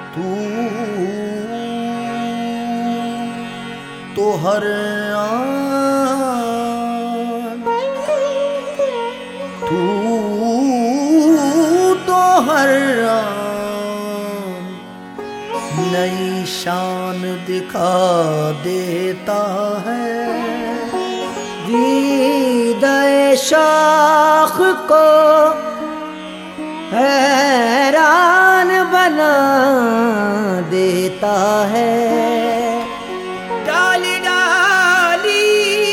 तू तो हर आन, तू तो हर आन नई शान दिखा देता है। दीदाए शाख को हैरान बना देता है। डाली डाली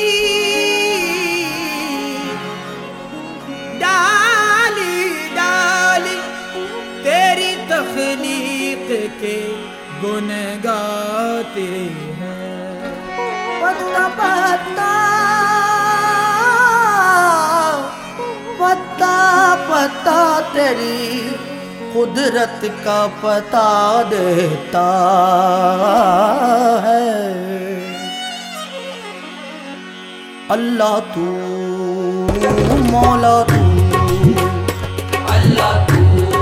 डाली डाली तेरी तख्लीक के गुन गाते हैं। पत्ता पत्ता पत्ता पत्ता तेरी कुदरत का पता देता है। अल्लाह तू मौला तू, अल्लाह तू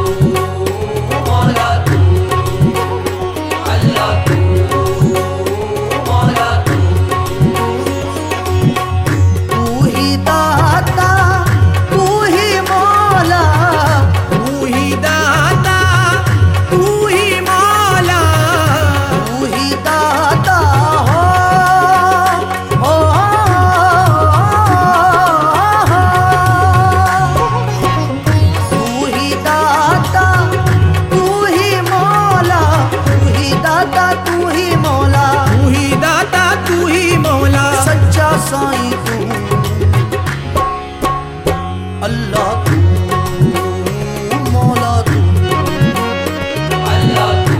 मौला तू, अल्लाह तू मौला तू। तू ही दाता तू ही मौला, तू ही दाता तू ही मौला, तू ही दाता हो तू ही दाता तू ही मौला, तू ही दाता तू ही मौला, तू ही दाता तू ही मौला। सच्चा साईं तू अल्लाह तू मौला तू, अल्लाह तू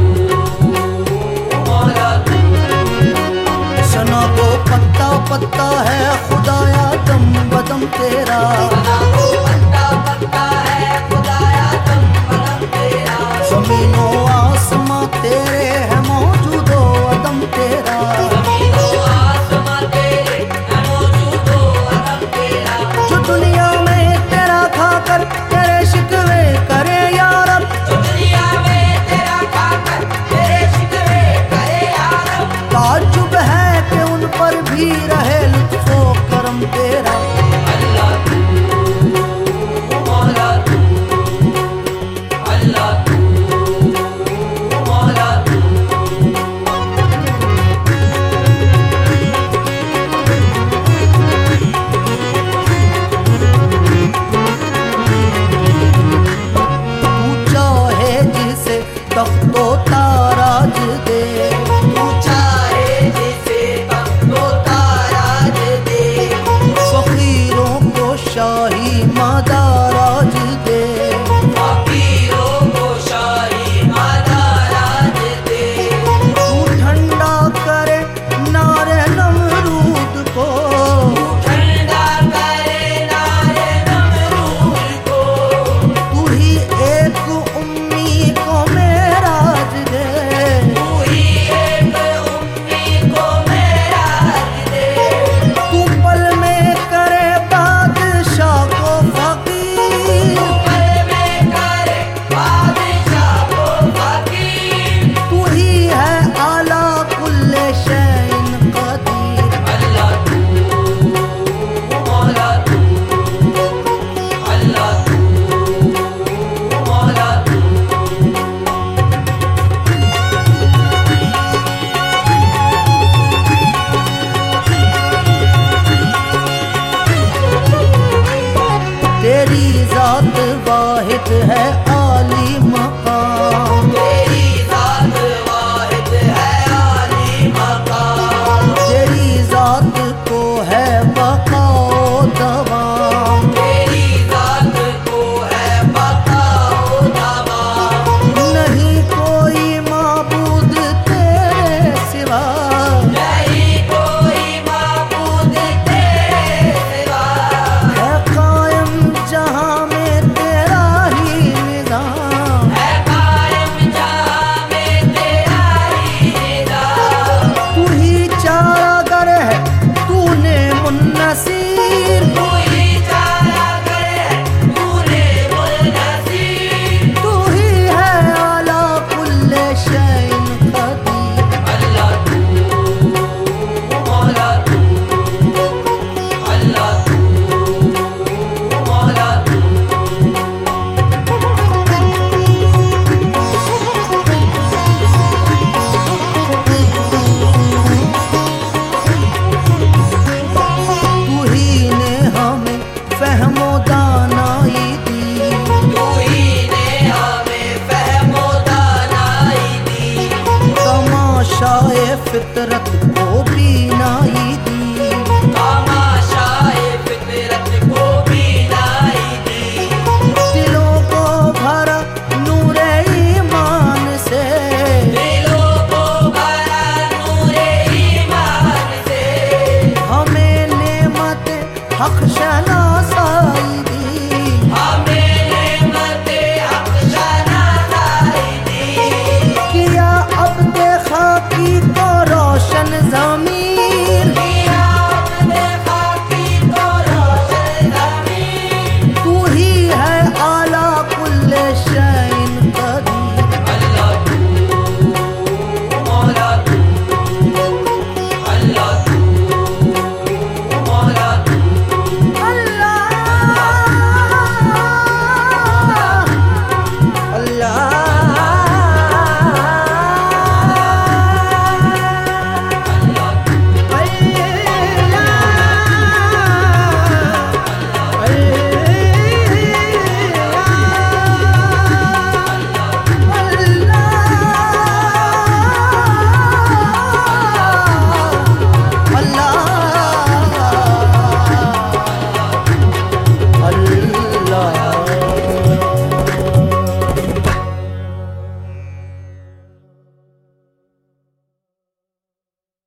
मौला तू। सना को पत्ता पत्ता है खुदाया दम बदम तेरा। सना को पत्ता पत्ता है खुदाया दम बदम तेरा। ज़मीनो आसमां तेरे है मौजूदो अदम तेरा। ज़मीनो आसमां तेरे है मौजूदो अदम तेरा। जो दुनिया में तेरा खाकर तेरे शिकवे करे यारब, जो दुनिया में तेरा खाकर तेरे शिकवे करे यारब। ताज्जुब है कि उन पर भी रहे लुत्फो करम तेरा। अल्लाह तू मौला तू, अल्लाह तू मौला तू। तू चाहे जिसे तख्तो ताराज दे, तू चाहे जिसे तख्तो ताराज दे। फकीरों को शाही मदाराज दे। फकीरों को शाही मदाराज दे। तू ठंडा करे नारे नमरूद को, ठंडा करे नारे नमरूद को। तू ही एक उम्मी को मेराज दे। तू ही एक उम्मी को मेराज दे। तू पल में करे बादशाह को फकीर। पल में करे बादशाह को फकीर। तू ही है आला कुल्ले शैइन कदीर। अल्लाह तू मौला तू, अल्लाह तू मौला तू। तेरी जात वाहिद है आली मकाम। तेरी जात वाहिद है आली मकाम। तेरी जात को है बकाओ दवाम। तेरी जात को है बकाओ दवाम। नहीं कोई माबूद तेरे सिवा, नहीं कोई माबूद तेरे सिवा। है कायम जहां में तेरा ही निज़ाम। अक्षर